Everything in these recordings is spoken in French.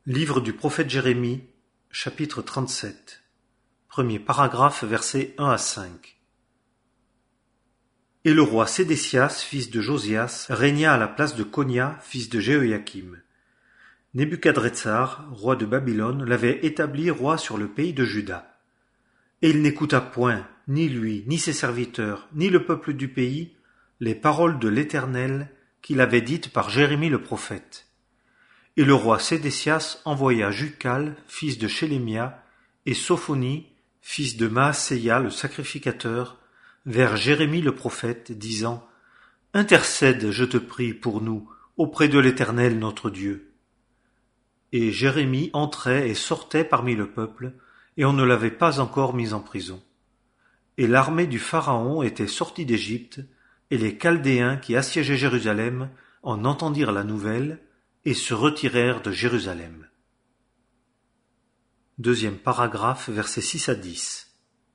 Livre du prophète Jérémie, chapitre 37. Premier paragraphe, versets 1 à 5. Et le roi Sédécias, fils de Josias, régna à la place de Konia, fils de Jéhoïakim. Nebuchadrezzar, roi de Babylone, l'avait établi roi sur le pays de Juda. Et il n'écouta point, ni lui, ni ses serviteurs, ni le peuple du pays, les paroles de l'Éternel qu'il avait dites par Jérémie le prophète. Et le roi Sédécias envoya Jucal, fils de Shélémia, et Sophonie, fils de Maaseia le sacrificateur, vers Jérémie le prophète, disant « Intercède, je te prie, pour nous, auprès de l'Éternel notre Dieu. » Et Jérémie entrait et sortait parmi le peuple, et on ne l'avait pas encore mis en prison. Et l'armée du Pharaon était sortie d'Égypte, et les Chaldéens qui assiégeaient Jérusalem en entendirent la nouvelle, et se retirèrent de Jérusalem. Deuxième paragraphe, versets 6 à 10.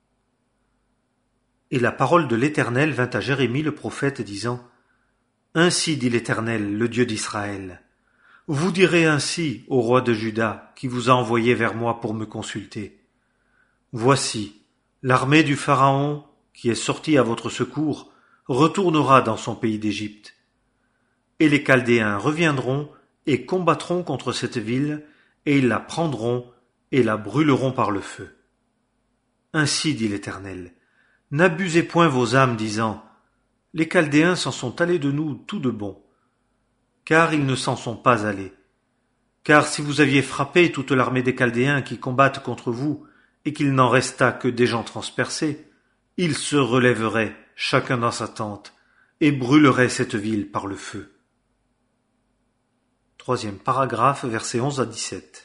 Et la parole de l'Éternel vint à Jérémie le prophète, disant « Ainsi dit l'Éternel, le Dieu d'Israël. Vous direz ainsi au roi de Juda, qui vous a envoyé vers moi pour me consulter. Voici, l'armée du Pharaon, qui est sortie à votre secours, retournera dans son pays d'Égypte. Et les Chaldéens reviendront et combattront contre cette ville, et ils la prendront et la brûleront par le feu. Ainsi dit l'Éternel, n'abusez point vos âmes, disant, les Chaldéens s'en sont allés de nous tout de bon, car ils ne s'en sont pas allés. Car si vous aviez frappé toute l'armée des Chaldéens qui combattent contre vous, et qu'il n'en restât que des gens transpercés, ils se relèveraient, chacun dans sa tente, et brûleraient cette ville par le feu. Troisième paragraphe, versets 11 à 17.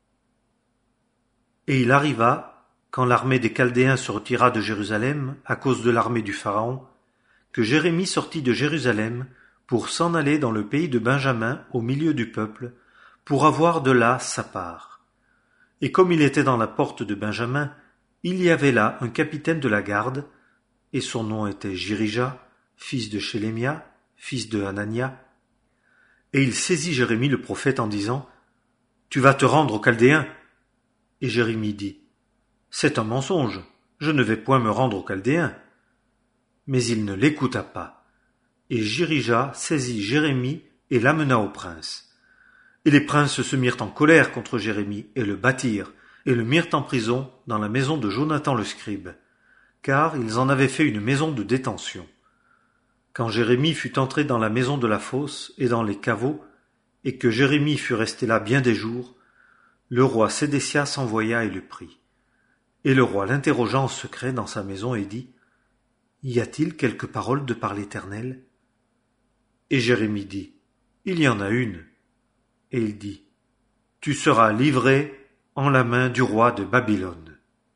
Et il arriva, quand l'armée des Chaldéens se retira de Jérusalem à cause de l'armée du Pharaon, que Jérémie sortit de Jérusalem pour s'en aller dans le pays de Benjamin au milieu du peuple, pour avoir de là sa part. Et comme il était dans la porte de Benjamin, il y avait là un capitaine de la garde, et son nom était Jirija, fils de Shélémia, fils de Hanania. Et il saisit Jérémie le prophète en disant « Tu vas te rendre aux Chaldéens ?» Et Jérémie dit « C'est un mensonge, je ne vais point me rendre aux Chaldéens. » Mais il ne l'écouta pas. Et Jirija saisit Jérémie et l'amena au prince. Et les princes se mirent en colère contre Jérémie et le battirent, et le mirent en prison dans la maison de Jonathan le scribe, car ils en avaient fait une maison de détention. Quand Jérémie fut entré dans la maison de la fosse et dans les caveaux, et que Jérémie fut resté là bien des jours, le roi Sédécias envoya et le prit. Et le roi l'interrogea en secret dans sa maison et dit « Y a-t-il quelque parole de par l'Éternel ?» Et Jérémie dit « Il y en a une. » Et il dit « Tu seras livré en la main du roi de Babylone. »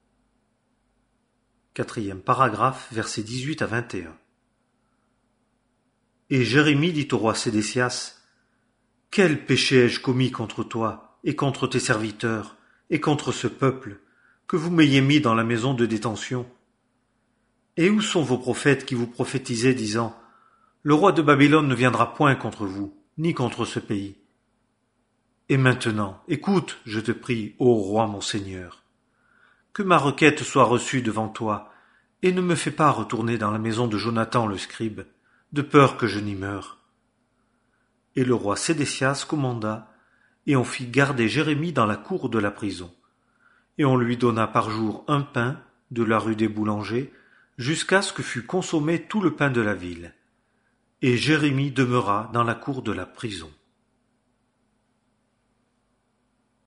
Quatrième paragraphe, versets 18 à 21. Et Jérémie dit au roi Sédécias, « Quel péché ai-je commis contre toi, et contre tes serviteurs, et contre ce peuple, que vous m'ayez mis dans la maison de détention? Et où sont vos prophètes qui vous prophétisaient, disant, « Le roi de Babylone ne viendra point contre vous, ni contre ce pays. » Et maintenant, écoute, je te prie, ô roi mon Seigneur, que ma requête soit reçue devant toi, et ne me fais pas retourner dans la maison de Jonathan le scribe, de peur que je n'y meure. Et le roi Sédécias commanda, et on fit garder Jérémie dans la cour de la prison. Et on lui donna par jour un pain de la rue des boulangers, jusqu'à ce que fût consommé tout le pain de la ville. Et Jérémie demeura dans la cour de la prison.